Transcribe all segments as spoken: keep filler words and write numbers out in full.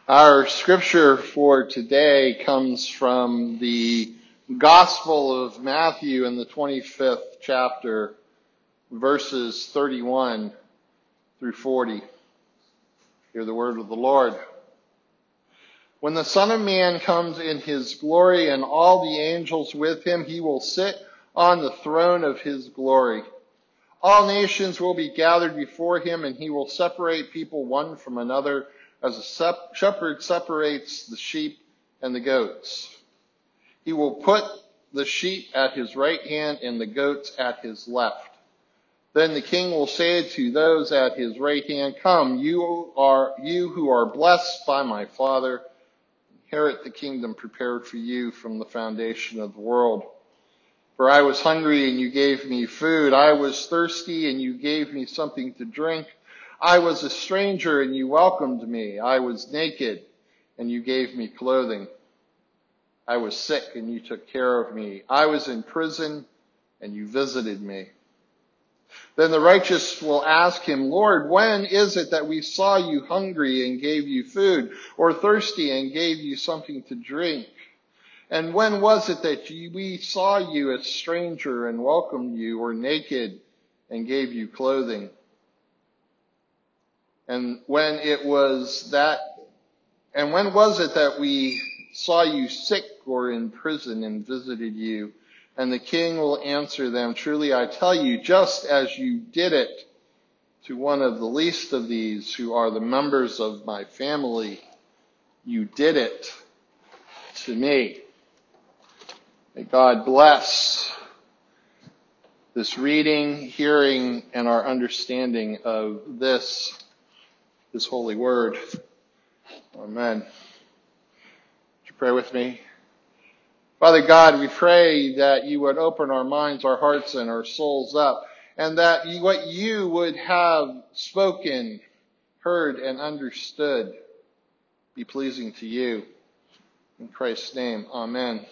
Our scripture for today comes from the Gospel of Matthew in the twenty-fifth chapter, verses thirty-one through forty. Hear the word of the Lord. When the Son of Man comes in his glory and all the angels with him, he will sit on the throne of his glory. All nations will be gathered before him, and he will separate people one from another, as a sep- shepherd separates the sheep and the goats. He will put the sheep at his right hand and the goats at his left. Then the king will say to those at his right hand, "Come, you are you who are blessed by my Father, inherit the kingdom prepared for you from the foundation of the world. For I was hungry and you gave me food. I was thirsty and you gave me something to drink. I was a stranger and you welcomed me. I was naked and you gave me clothing. I was sick and you took care of me. I was in prison and you visited me." Then the righteous will ask him, "Lord, when is it that we saw you hungry and gave you food, or thirsty and gave you something to drink? And when was it that we saw you a stranger and welcomed you, or naked and gave you clothing? And when it was that, and when was it that we saw you sick or in prison and visited you?" And the king will answer them, "Truly I tell you, just as you did it to one of the least of these who are the members of my family, you did it to me." May God bless this reading, hearing, and our understanding of this, His holy word. Amen. Would you pray with me? Father God, we pray that you would open our minds, our hearts, and our souls up, and that you, what you would have spoken, heard, and understood be pleasing to you. In Christ's name, amen.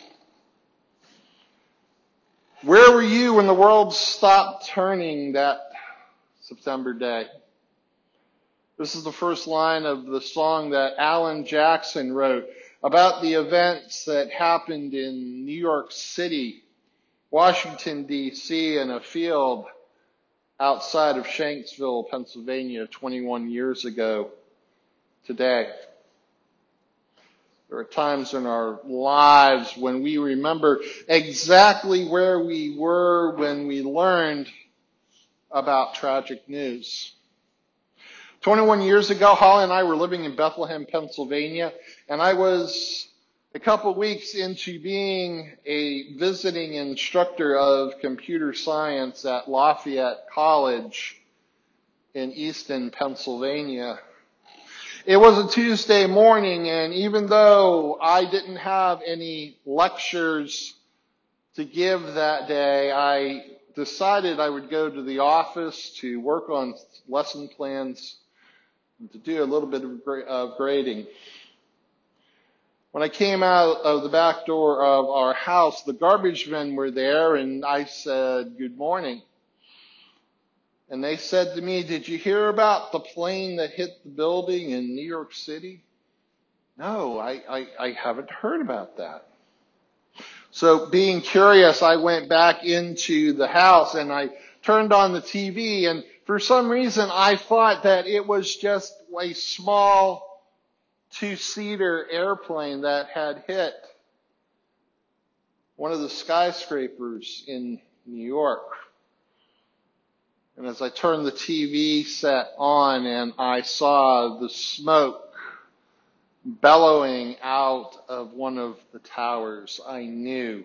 Where were you when the world stopped turning that September day? This is the first line of the song that Alan Jackson wrote about the events that happened in New York City, Washington, D C, and a field outside of Shanksville, Pennsylvania, twenty-one years ago today. There are times in our lives when we remember exactly where we were when we learned about tragic news. twenty-one years ago, Holly and I were living in Bethlehem, Pennsylvania, and I was a couple weeks into being a visiting instructor of computer science at Lafayette College in Easton, Pennsylvania. It was a Tuesday morning, and even though I didn't have any lectures to give that day, I decided I would go to the office to work on lesson plans and to do a little bit of grading. When I came out of the back door of our house, the garbage men were there, and I said, "Good morning." And they said to me, "Did you hear about the plane that hit the building in New York City?" "No, I, I, I haven't heard about that." So being curious, I went back into the house and I turned on the T V, and for some reason I thought that it was just a small two-seater airplane that had hit one of the skyscrapers in New York. And as I turned the T V set on and I saw the smoke bellowing out of one of the towers, I knew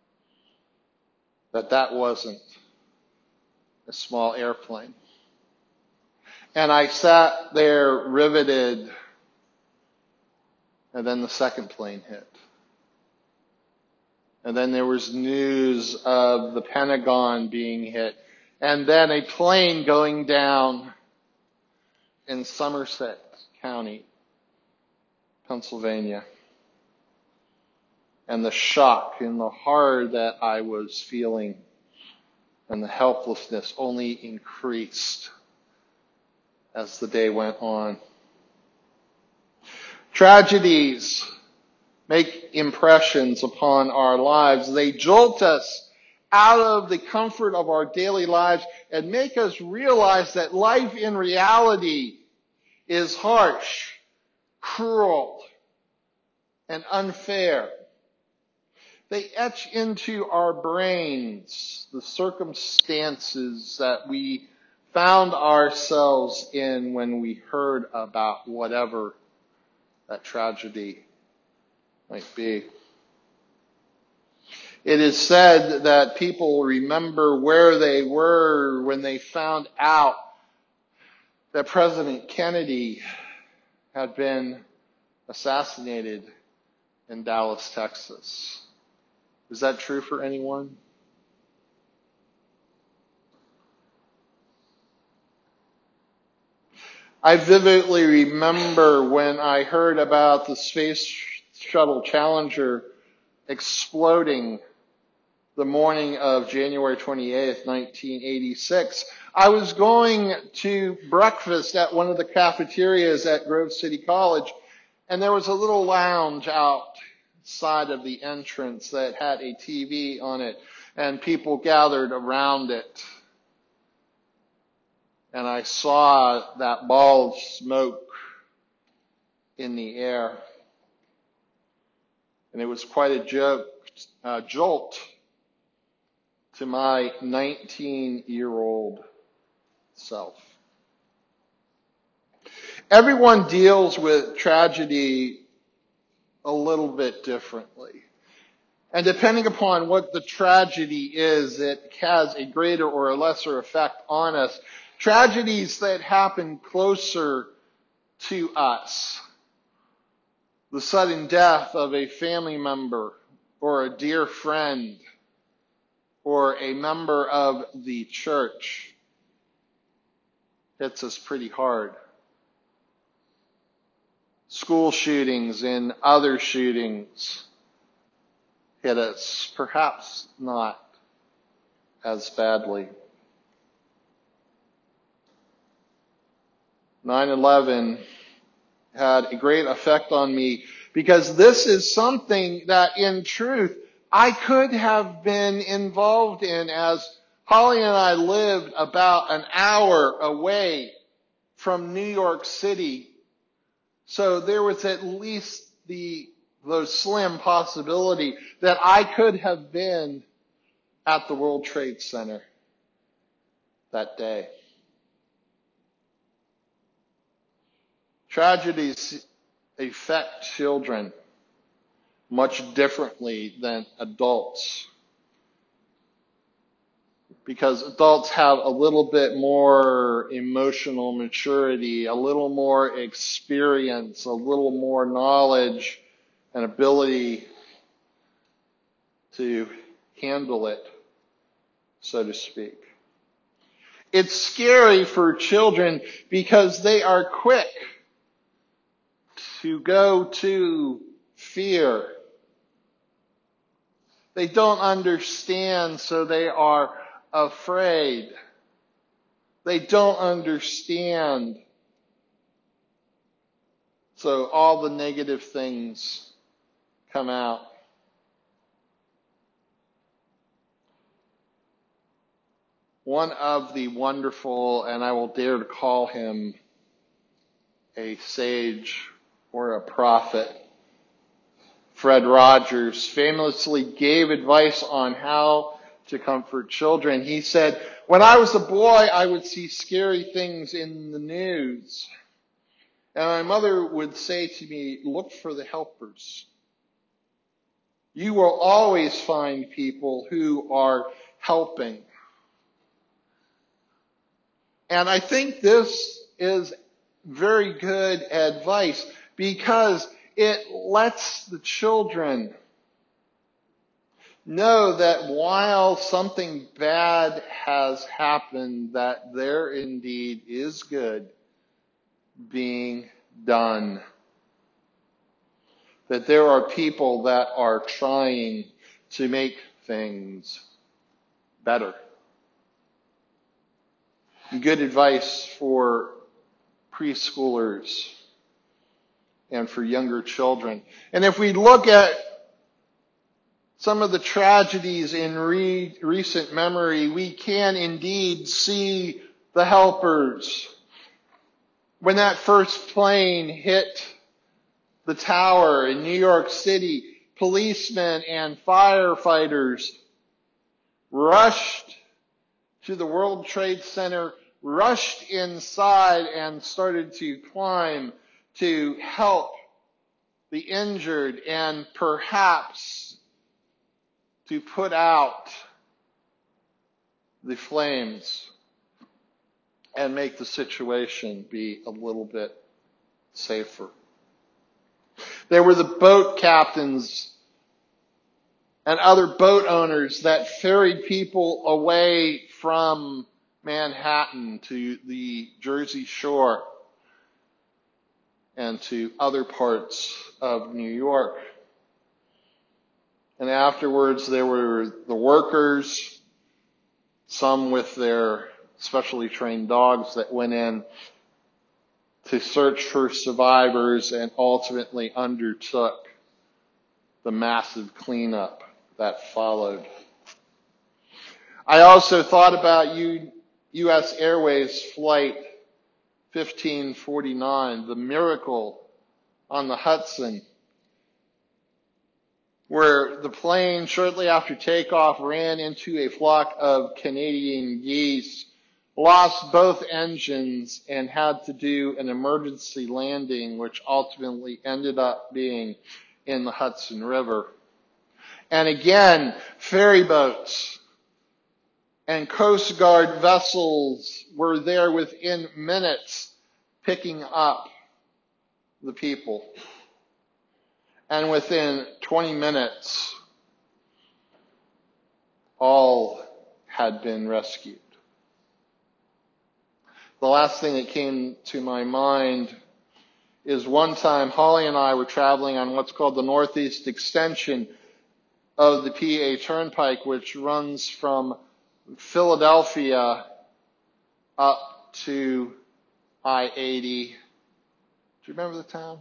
that that wasn't a small airplane. And I sat there riveted, and then the second plane hit. And then there was news of the Pentagon being hit. And then a plane going down in Somerset County, Pennsylvania. And the shock and the horror that I was feeling and the helplessness only increased as the day went on. Tragedies make impressions upon our lives. They jolt us out of the comfort of our daily lives and make us realize that life in reality is harsh, cruel, and unfair. They etch into our brains the circumstances that we found ourselves in when we heard about whatever that tragedy might be. It is said that people remember where they were when they found out that President Kennedy had been assassinated in Dallas, Texas. Is that true for anyone? I vividly remember when I heard about the Space Shuttle Challenger exploding the morning of January twenty-eighth, nineteen eighty-six. I was going to breakfast at one of the cafeterias at Grove City College, and there was a little lounge outside of the entrance that had a T V on it, and people gathered around it. And I saw that ball of smoke in the air. And it was quite a joke, uh, jolt to my nineteen-year-old self. Everyone deals with tragedy a little bit differently. And depending upon what the tragedy is, it has a greater or a lesser effect on us. Tragedies that happen closer to us, the sudden death of a family member or a dear friend or a member of the church, hits us pretty hard. School shootings and other shootings hit us perhaps not as badly. nine eleven had a great effect on me because this is something that in truth I could have been involved in, as Holly and I lived about an hour away from New York City. So there was at least the, the slim possibility that I could have been at the World Trade Center that day. Tragedies affect children much differently than adults, because adults have a little bit more emotional maturity, a little more experience, a little more knowledge and ability to handle it, so to speak. It's scary for children because they are quick to go to fear. They don't understand, so they are afraid. They don't understand, so all the negative things come out. One of the wonderful, and I will dare to call him a sage or a prophet, Fred Rogers, famously gave advice on how to comfort children. He said, "When I was a boy, I would see scary things in the news. And my mother would say to me, 'Look for the helpers.' You will always find people who are helping." And I think this is very good advice because it lets the children know that while something bad has happened, that there indeed is good being done. That there are people that are trying to make things better. Good advice for preschoolers and for younger children. And if we look at some of the tragedies in re- recent memory, we can indeed see the helpers. When that first plane hit the tower in New York City, policemen and firefighters rushed to the World Trade Center, rushed inside and started to climb to help the injured and perhaps to put out the flames and make the situation be a little bit safer. There were the boat captains and other boat owners that ferried people away from Manhattan to the Jersey Shore and to other parts of New York. And afterwards, there were the workers, some with their specially trained dogs that went in to search for survivors and ultimately undertook the massive cleanup that followed. I also thought about U- U.S. Airways Flight fifteen forty-nine, the miracle on the Hudson, where the plane, shortly after takeoff, ran into a flock of Canadian geese, lost both engines, and had to do an emergency landing, which ultimately ended up being in the Hudson River. And again, ferry boats and Coast Guard vessels were there within minutes picking up the people. And within twenty minutes, all had been rescued. The last thing that came to my mind is one time Holly and I were traveling on what's called the Northeast Extension of the P A Turnpike, which runs from Philadelphia up to I eighty. Do you remember the town?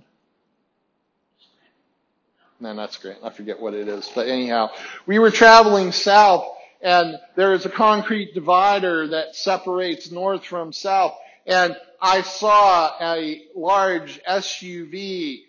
No, that's great. I forget what it is. But anyhow, we were traveling south, and there is a concrete divider that separates north from south. And I saw a large S U V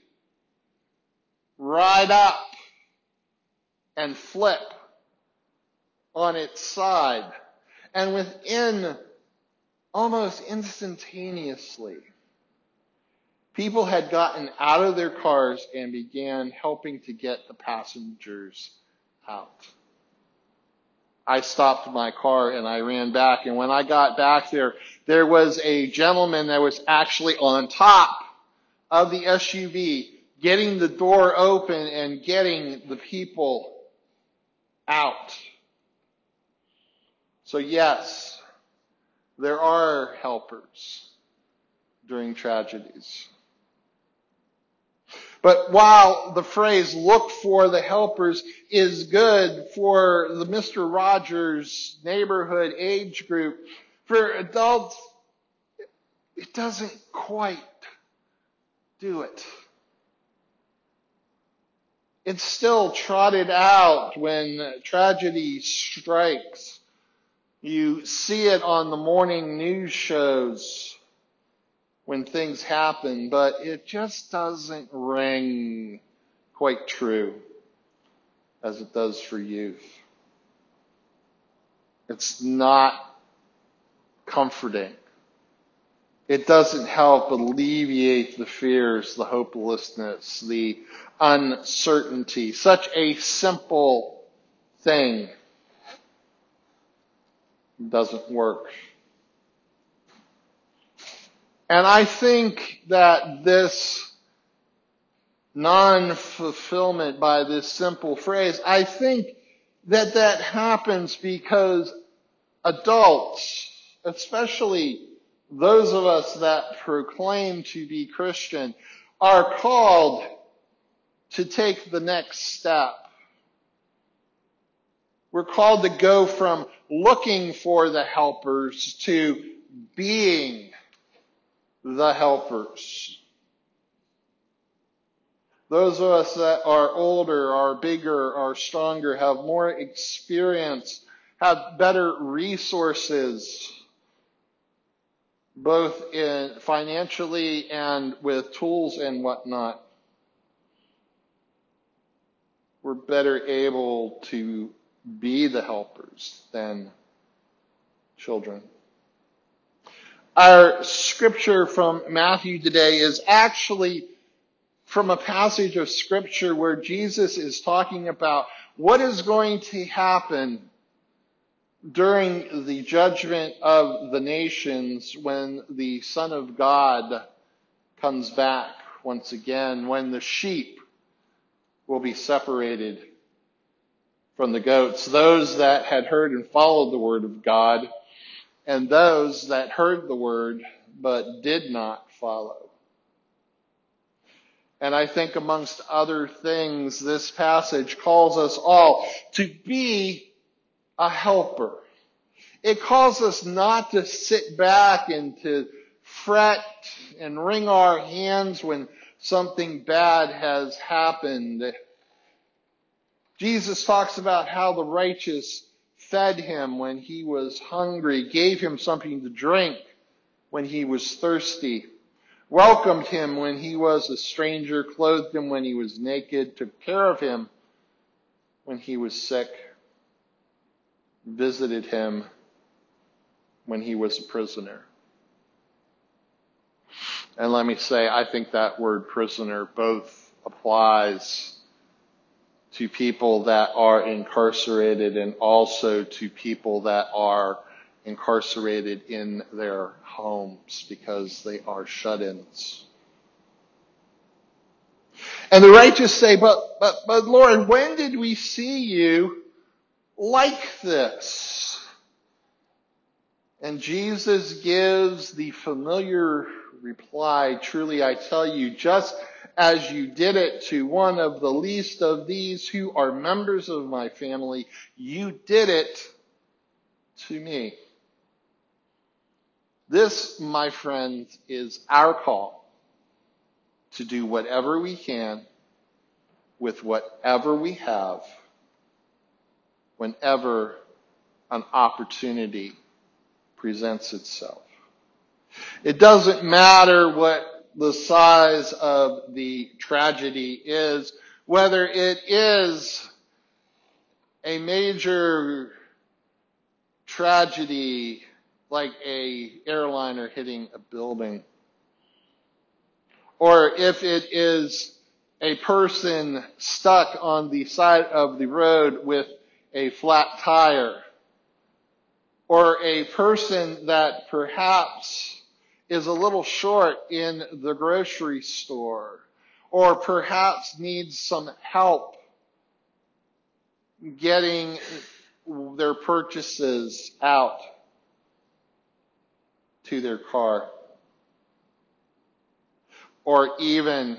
ride up and flip on its side. And within almost instantaneously, people had gotten out of their cars and began helping to get the passengers out. I stopped my car and I ran back, and when I got back there, there was a gentleman that was actually on top of the S U V, getting the door open and getting the people out. So yes, there are helpers during tragedies. But while the phrase "look for the helpers" is good for the Mister Rogers neighborhood age group, for adults, it doesn't quite do it. It's still trotted out when tragedy strikes. You see it on the morning news shows when things happen, but it just doesn't ring quite true as it does for youth. It's not comforting. It doesn't help alleviate the fears, the hopelessness, the uncertainty. Such a simple thing doesn't work. And I think that this non-fulfillment by this simple phrase, I think that that happens because adults, especially those of us that proclaim to be Christian, are called to take the next step. We're called to go from looking for the helpers to being the helpers. Those of us that are older, are bigger, are stronger, have more experience, have better resources, both in financially and with tools and whatnot. We're better able to be the helpers than children. Our scripture from Matthew today is actually from a passage of scripture where Jesus is talking about what is going to happen during the judgment of the nations when the Son of God comes back once again, when the sheep will be separated from the goats, those that had heard and followed the word of God, and those that heard the word but did not follow. And I think amongst other things, this passage calls us all to be a helper. It calls us not to sit back and to fret and wring our hands when something bad has happened. Jesus talks about how the righteous fed him when he was hungry, gave him something to drink when he was thirsty, welcomed him when he was a stranger, clothed him when he was naked, took care of him when he was sick, visited him when he was a prisoner. And let me say, I think that word prisoner both applies to people that are incarcerated and also to people that are incarcerated in their homes because they are shut-ins. And the righteous say, but, but, but Lord, when did we see you like this? And Jesus gives the familiar reply, truly I tell you, just as you did it to one of the least of these who are members of my family, you did it to me. This, my friends, is our call to do whatever we can with whatever we have whenever an opportunity presents itself. It doesn't matter what the size of the tragedy is, whether it is a major tragedy like a airliner hitting a building, or if it is a person stuck on the side of the road with a flat tire, or a person that perhaps is a little short in the grocery store, or perhaps needs some help getting their purchases out to their car, or even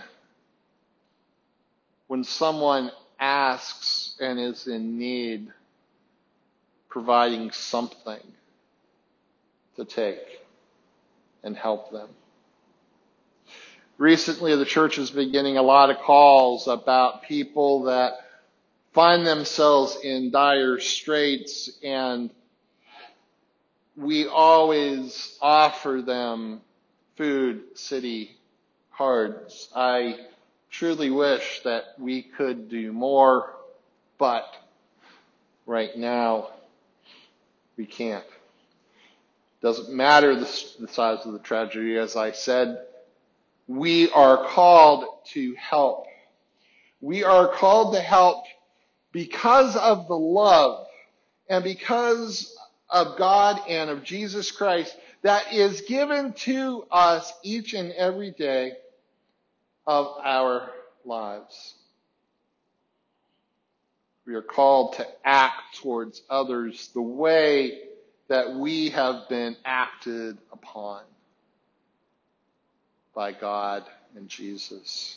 when someone asks and is in need, providing something to take and help them. Recently, the church has been getting a lot of calls about people that find themselves in dire straits, and we always offer them food city cards. I truly wish that we could do more, but right now we can't. Doesn't matter the, the size of the tragedy, as I said. We are called to help. We are called to help because of the love and because of God and of Jesus Christ that is given to us each and every day of our lives. We are called to act towards others the way that we have been acted upon by God and Jesus.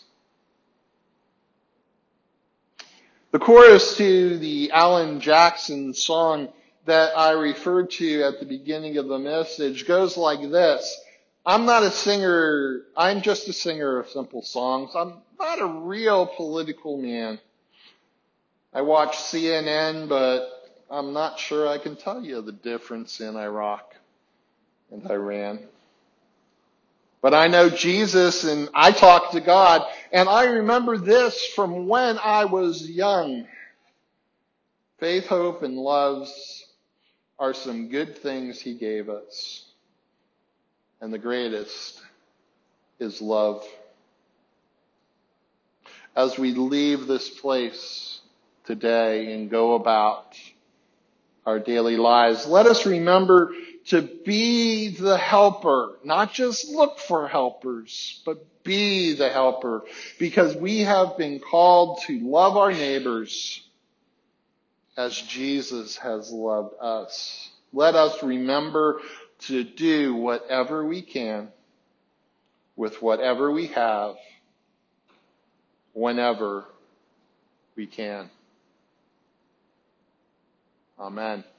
The chorus to the Alan Jackson song that I referred to at the beginning of the message goes like this: I'm not a singer. I'm just a singer of simple songs. I'm not a real political man. I watch C N N, but I'm not sure I can tell you the difference in Iraq and Iran. But I know Jesus and I talk to God, and I remember this from when I was young. Faith, hope, and love are some good things he gave us. And the greatest is love. As we leave this place today and go about our daily lives, let us remember to be the helper, not just look for helpers, but be the helper, because we have been called to love our neighbors as Jesus has loved us. Let us remember to do whatever we can with whatever we have, whenever we can. Amen.